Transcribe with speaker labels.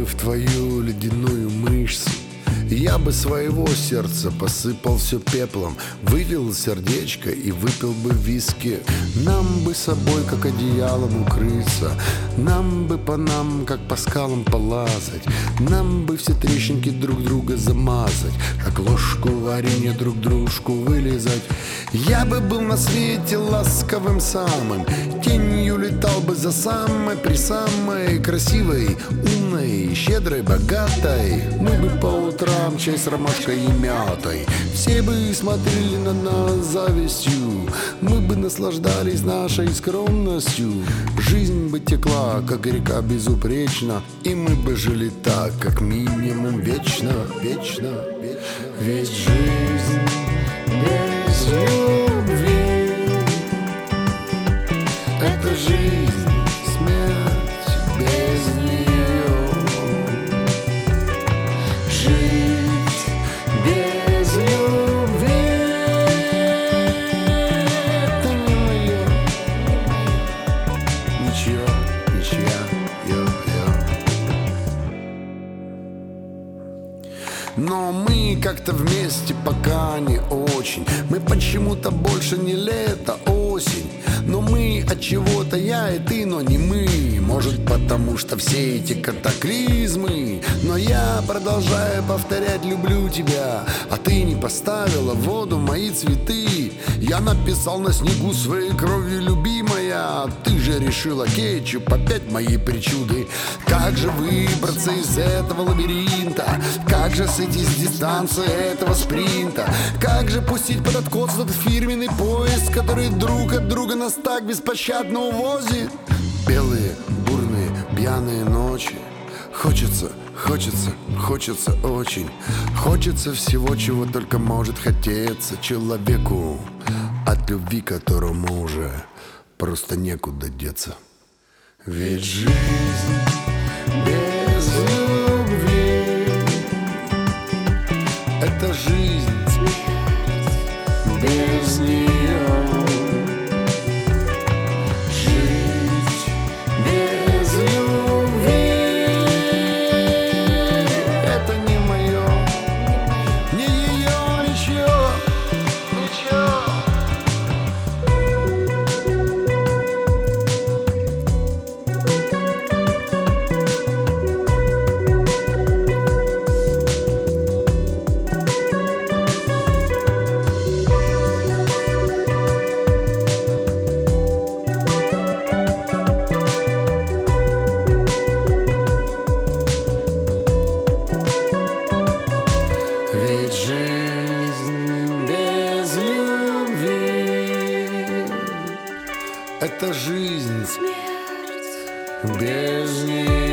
Speaker 1: в твою ледяную мышцу. Я бы своего сердца посыпал все пеплом, вывел сердечко и выпил бы виски. Нам бы собой, как одеялом, укрыться, нам бы по нам, как по скалам, полазать, нам бы все трещинки друг друга замазать, как ложку варенья друг дружку вылизать. Я бы был на свете ласковым самым, тенью летал бы за самой красивой, умной, щедрой, богатой. Мы бы по утрам чай с ромашкой и мятой, все бы смотрели на нас завистью, мы бы наслаждались нашей скромностью. Жизнь бы текла, как река, безупречно, и мы бы жили так, как минимум, вечно, вечно, вечно. Ведь жизнь без любви — это жизнь, смерть без нее. Жить без любви — это не мое, ничье, ничья, Но мы как-то вместе пока не очень. Мы почему-то больше не лето, осень. Но мы от чего-то, я и ты, но не мы. Может, потому что все эти катаклизмы. Но я продолжаю повторять: люблю тебя. А ты не поставила в воду мои цветы. Я написал на снегу своей кровью: любимая. Ты же решила кетчуп, опять мои причуды. Как же выбраться из этого лабиринта? Как же сойти с дистанции этого спринта? Как же пустить под откос этот фирменный поезд, который друг от друга нас так беспощадно увозит? Белые, бурные, пьяные ночи. Хочется, хочется, хочется очень. Хочется всего, чего только может хотеться человеку, от любви которому уже просто некуда деться. Ведь жизнь без любви — это жизнь, смерть без нее. Жить без любви — это не мое, не ее, ничего, ничего. Ведь жизнь без любви — это жизнь, смерть без нее.